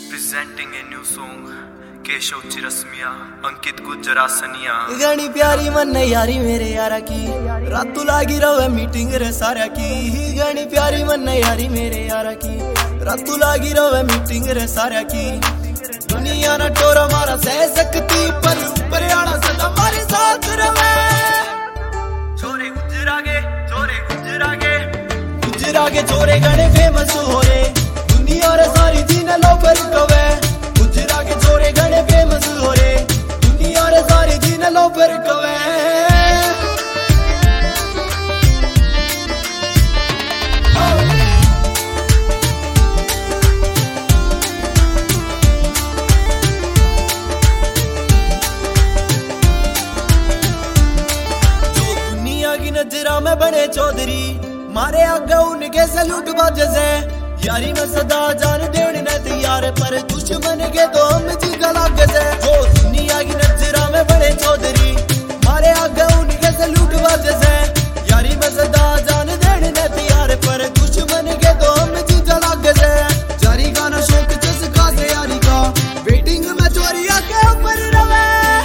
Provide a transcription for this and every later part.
presenting a new song Keshav चिरसमिया अंकित गुजरासनिया। गणी प्यारी मन यारी मेरे यारा की रातू लागी रवे मीटिंग रे सारा की। गणी प्यारी मन यारी मेरे यारा की रातू लागी रवे मीटिंग रे सारा की। दुनिया ना टोरा मारा सह सकती पर ऊपर आना सदा हमारे साथ रवे। छोरे गुजरागे छोरे गणे फेमस हो रे दुनिया रे सारी दिन लो पर कवे। गुजरागे छोरे गणे फेमस हो रे दुनिया रे सारी दिन लो पर कवे। जो दुनिया की नजरा में बने चौधरी मारे आगे उनके सलूट बाजे से। यारी में सदा जान देने न तैयार पर दुश्मन के तो हम जी गलागे से। जो दुनिया की नजरा में बड़े चौधरी मारे आगे उनके सलूट बाजे से। यारी में सदा जान देने न तैयार पर दुश्मन के तो हम जी गलागे से। जारी गाना शौक चस्का से यारी का वेटिंग में चोरिया के ऊपर रवे।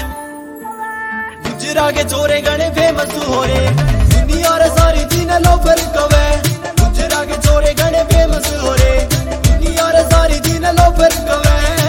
गुजरा के चोरे गणे फेमस हो रे दुनिया रे सारी दिन लो पर कवे। गुजरा के चोरे गणे फेमस हो रे दुनिया रे सारी दिन लो पर कवे।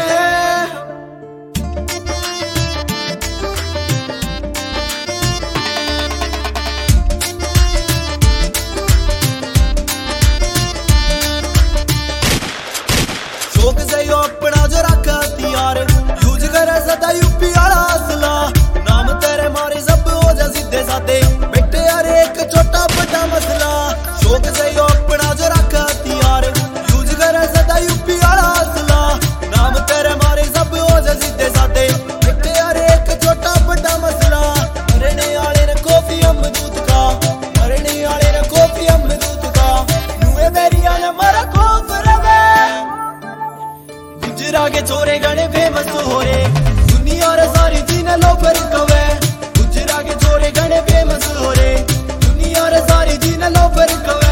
शौक से यो अपना जो रखा हथियार यूज करे सदा यूपी वाला असला। नाम तेरे मारे सब हो जा सीधे साधे बेटे यार एक छोटा बड़ा मसला। शौक से यो अपना जो रखा हथियार यूज करे सदा यूपी वाला असला। नाम तेरे मारे सब हो जा सीधे साधे बेटे यार एक छोटा बड़ा मसला। मरने वाले ने कॉफी अमरूद का मरने वाले ने कॉफी अमरूद का नुए मेरिया ने मारा खौफ रवे। गुजरा के चोरे गणे फेमस हो रे दुनिया रे सारी दिन लो पर कवे। गुजरा के चोरे गणे फेमस हो रे दुनिया रे सारी दिन लो पर कवे।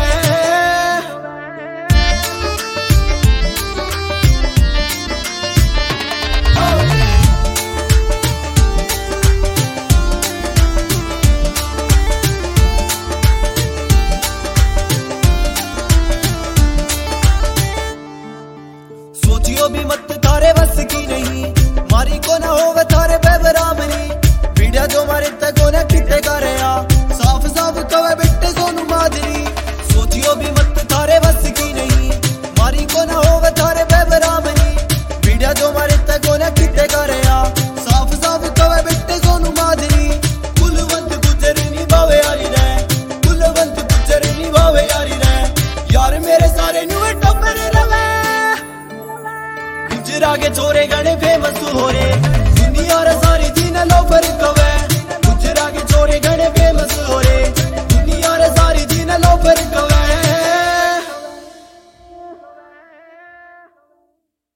सोचियो भी मत थारे बस की नहीं मारी को ना होवे थारे बेबरामनी। पीड़ा जो मारे तको ना किते करे आ साफ साफ कवे बेटे सोनू मादरी। सोचियो भी मत थारे बस की नहीं मारी को ना होवे थारे बेबरामनी। पीड़ा जो मारे तको ना किते करे आ साफ साफ कवे बेटे सोनू मादरी। कुलवंत गुजर निभावे यारी रे कुलवंत गुजर निभावे यारी रे। यार मेरे सारे न्यू टप्पर रवे। गुजरा के चोरे गणे फेमस हो रे दुनिया रे सारी दिन लो पर कवे।